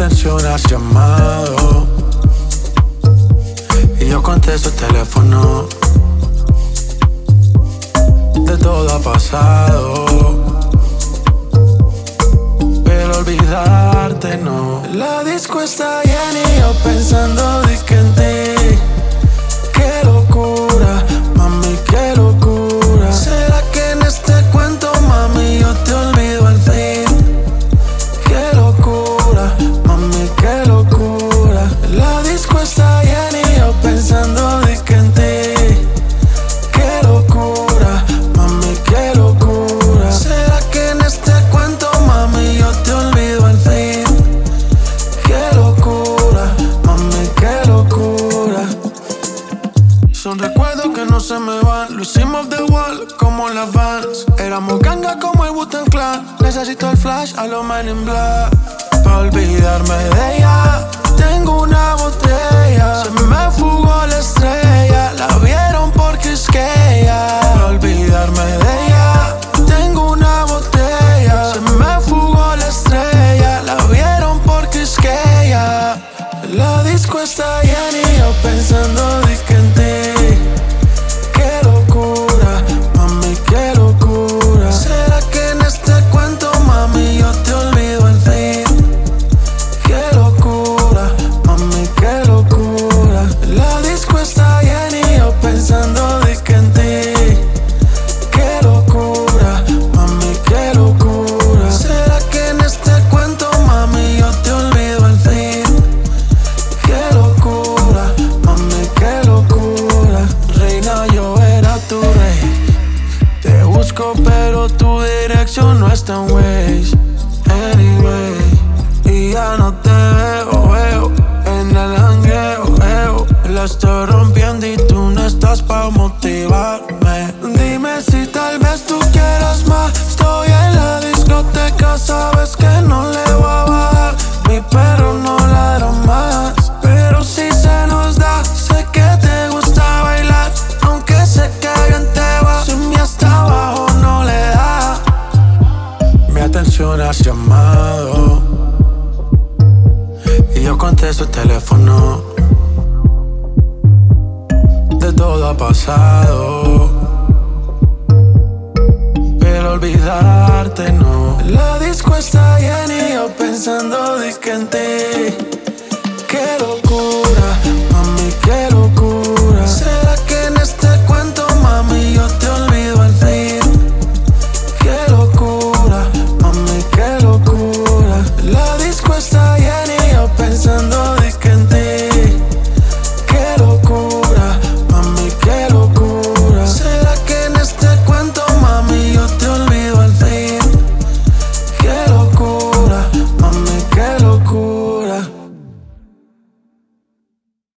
atención has llamado y yo contesto el teléfono. De todo ha pasado, pero olvidarte no. La disco está llena y yo pensando que en ti. Qué locura, mami, qué locura. ¿Será que en este cuento, mami, yo te olvido al fin? Qué locura, mami, qué locura. La disco está llena y yo pensando que en ti. Qué locura, mami, qué locura. ¿Será que en este cuento, mami, yo te olvido al fin? Qué locura, mami, qué locura. Son recuerdos que no se me van. Lo hicimos de wall como las Vans. Éramos ganga como el Wu-Tang Clan. Necesito el flash a los Men in Black pa' olvidarme de ella. Tengo una botella, se me fugó la estrella. La vieron porque es que ella. Pa' olvidarme de ella. Tengo una botella, se me fugó la estrella. La vieron porque es que ella. La disco está llena y yo pensando que en ti. Qué locura, mami, qué locura. ¿Será que en este cuento, mami, yo te olvido al fin? Qué locura, mami, qué locura. La disco está llena y yo pensando que en ti. Qué locura, mami, qué locura. ¿Será que en este cuento, mami, yo te olvido al fin? Qué locura, mami, qué locura. Reina, yo era tu rey. Te busco pero tu dirección no está en Waze. Anyway, y ya no te veo en el jangueo. La estoy rompiendo y tú no estás pa' motivarme. Dime si tal vez tú quieras más. Estoy en la discoteca, sabes que no le voy a bajar. Mi perro no ladra más, pero si se nos da. Sé que te gusta bailar, aunque sé que bien te va. Si mi hasta abajo no le da. Mi atención has llamado y yo contesto el teléfono. De todo ha pasado, pero olvidarte no. La disco está llena y yo pensando que en ti. Qué locura, mami, qué locura. ¿Será que en este cuento, mami, yo te olvido al fin? Qué locura, mami, qué locura. La disco está